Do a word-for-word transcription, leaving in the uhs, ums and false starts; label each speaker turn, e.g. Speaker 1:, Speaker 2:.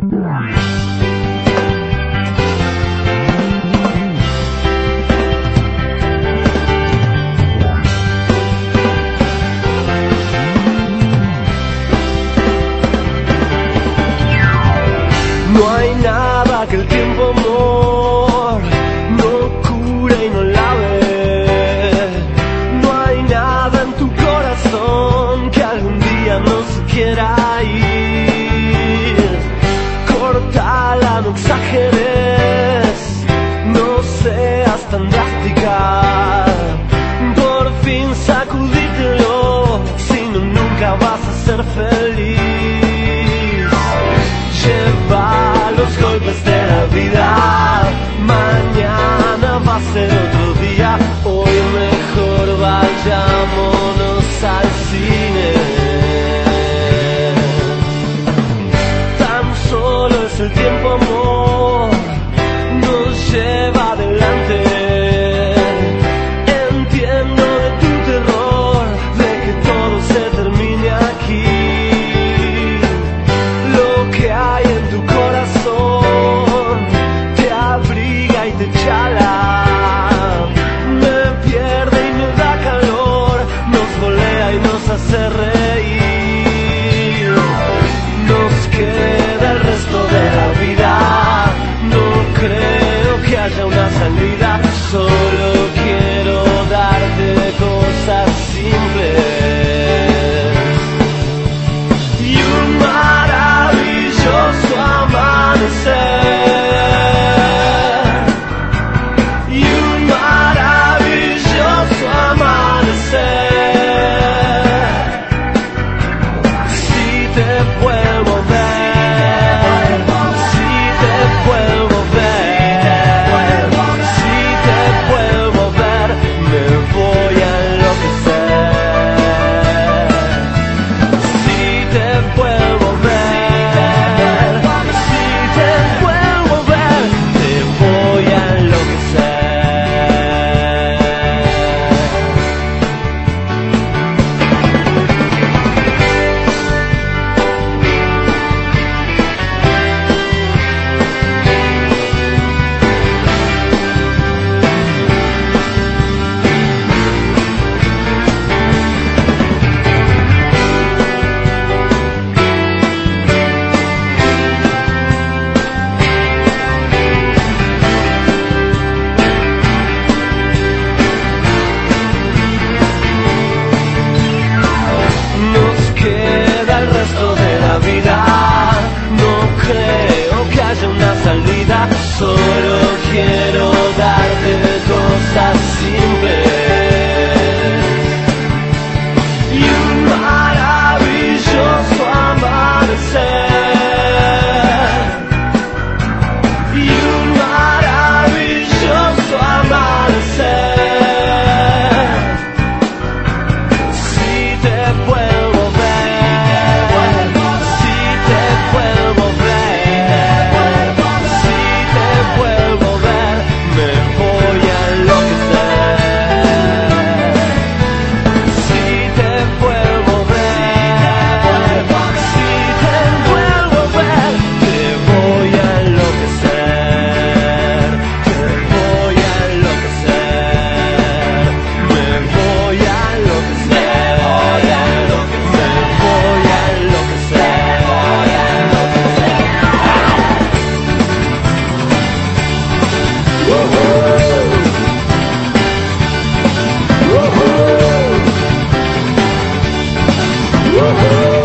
Speaker 1: No hay nada que el tiempo, amor, no cure y no lave. No hay nada en tu corazón que algún día no se quiera ir. Córtala, no exageres, no seas tan drástica. Por fin sacudítelo, si no nunca vas a ser feliz. Lleva los golpes de la vida, mañana va a ser otro día. Hoy mejor vayámonos al cine. Tan solo es el tiempo, amor, nos lleva adelante. Entiendo de tu terror, de que todo se termine aquí. Lo que hay en tu corazón te abriga y te chala. Me pierde y me da calor, nos golea y nos hace reír. Nos queda el resto de la vida, no creo que haya una salida. Solo quiero darte cosas simples y un maravilloso amanecer, y un maravilloso amanecer. Si te vuelvo a ver, si te vuelvo a ver, si te vuelvo a ver, me voy a enloquecer. Si te vuelvo a ver, si te vuelvo a ver, te voy a enloquecer. Nos queda el resto de la vida, no creo que haya una salida. Solo quiero darte cosas simples y un maravilloso amanecer, y un maravilloso amanecer. Si te vuelvo a ver, si te vuelvo a ver, si te vuelvo a ver, me voy a enloquecer. Si te vuelvo a ver, si te vuelvo a ver, te voy a enloquecer, te voy a enloquecer, me voy a enloquecer, me voy a enloquecer, me voy a enloquecer. Woohoo! Woohoo! Woohoo!